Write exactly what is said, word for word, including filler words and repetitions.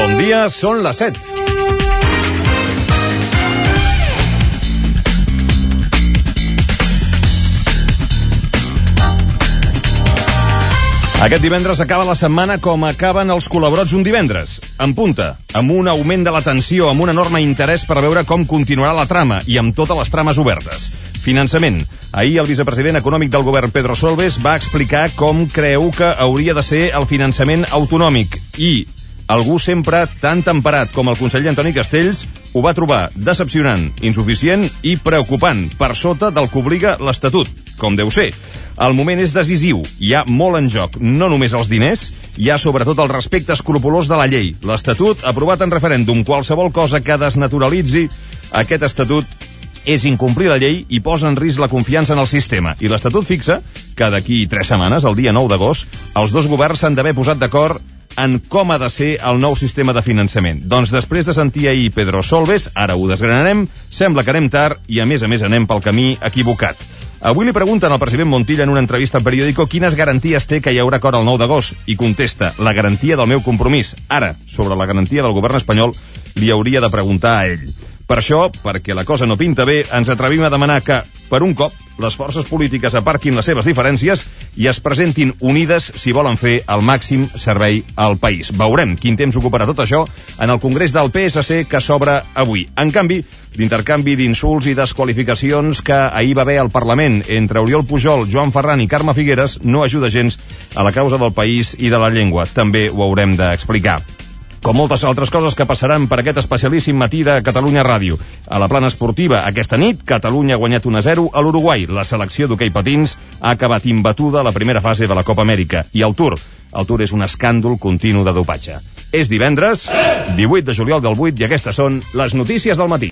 Bon dia, són les set. Aquest divendres acaba la setmana com acaben els col·laborats un divendres, en punta, amb un augment de la tensió, amb un enorme interès per veure com continuarà la trama i amb totes les trames obertes. Finançament. Ahir el vicepresident econòmic del govern, Pedro Solbes, va explicar com creu que hauria de ser el finançament autonòmic i algú sempre tan temperat com el conseller Antoni Castells ho va trobar decepcionant, insuficient i preocupant, per sota del que obliga l'Estatut, com deu ser. El moment és decisiu, hi ha molt en joc, no només els diners, hi ha sobretot el respecte escrupolós de la llei. L'Estatut, aprovat en referèndum, qualsevol cosa que desnaturalitzi aquest Estatut és incomplir la llei i posa en risc la confiança en el sistema. I l'Estatut fixa que d'aquí tres setmanes, el dia nou d'agost, els dos governs s'han d'haver posat d'acord en com ha de ser el nou sistema de finançament. Doncs després de sentir ahir Pedro Solbes, ara ho desgranarem, sembla que anem tard i a més a més anem pel camí equivocat. Avui li pregunten al president Montilla en una entrevista al periòdico quines garanties té que hi haurà acord el nou d'agost i contesta, la garantia del meu compromís. Ara, sobre la garantia del govern espanyol, li hauria de preguntar a ell. Per això, perquè la cosa no pinta bé, ens atrevim a demanar que, per un cop, les forces polítiques aparquin les seves diferències i es presentin unides si volen fer el màxim servei al país. Veurem quin temps ocuparà tot això en el Congrés del P S C que s'obre avui. En canvi, l'intercanvi d'insults i desqualificacions que ahir va haver al Parlament entre Oriol Pujol, Joan Ferran i Carme Figueres no ajuda gens a la causa del país i de la llengua. També ho haurem d'explicar. Com moltes altres coses que passaran per aquest especialíssim matí de Catalunya Ràdio. A la plana esportiva, aquesta nit, Catalunya ha guanyat un a zero a l'Uruguai. La selecció d'hoquei patins ha acabat imbatuda a la primera fase de la Copa Amèrica. I el Tour? El Tour és un escàndol continu de dopatge. És divendres, divuit de juliol del vuit, i aquestes són les notícies del matí.